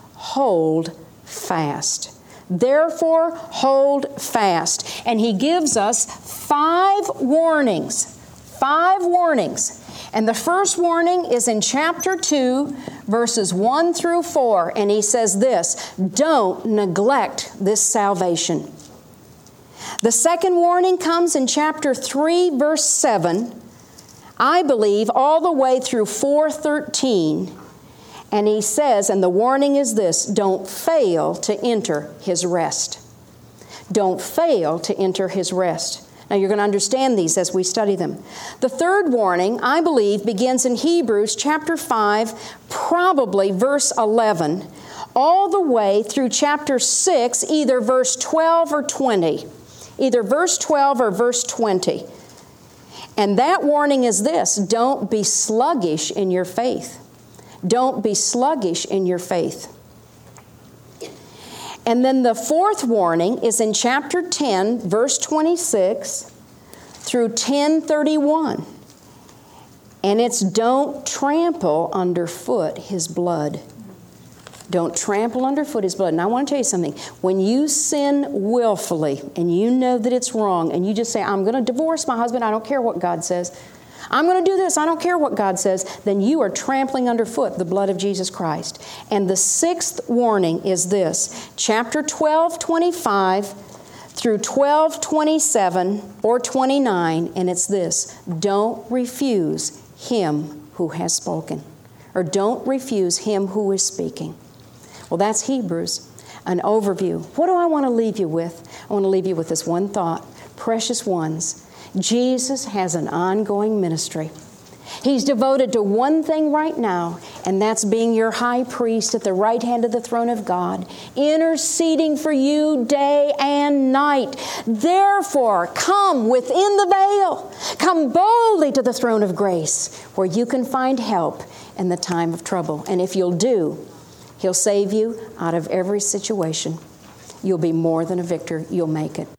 Hold fast. Therefore, hold fast. And he gives us five warnings. Five warnings. And the first warning is in chapter two, verses one through four. And he says this: don't neglect this salvation. The second warning comes in chapter three, verse seven. I believe all the way through four thirteen. And he says, and the warning is this: don't fail to enter his rest. Don't fail to enter his rest. Now you're going to understand these as we study them. The third warning, I believe, begins in Hebrews chapter five, probably verse eleven, all the way through chapter six, either verse twelve or twenty. Either verse twelve or verse twenty. And that warning is this: don't be sluggish in your faith. Don't be sluggish in your faith. And then the fourth warning is in chapter ten, verse twenty-six through ten thirty-one. And it's don't trample underfoot his blood. Don't trample underfoot his blood. And I want to tell you something. When you sin willfully and you know that it's wrong and you just say, I'm going to divorce my husband, I don't care what God says. I'm going to do this, I don't care what God says. Then you are trampling underfoot the blood of Jesus Christ. And the sixth warning is this. Chapter twelve, twenty-five through twelve, twenty-seven or twenty-nine. And it's this: don't refuse him who has spoken. Or don't refuse him who is speaking. Well, that's Hebrews, an overview. What do I want to leave you with? I want to leave you with this one thought. Precious ones, Jesus has an ongoing ministry. He's devoted to one thing right now, and that's being your high priest at the right hand of the throne of God, interceding for you day and night. Therefore, come within the veil. Come boldly to the throne of grace, where you can find help in the time of trouble. And if you'll do, He'll save you out of every situation. You'll be more than a victor. You'll make it.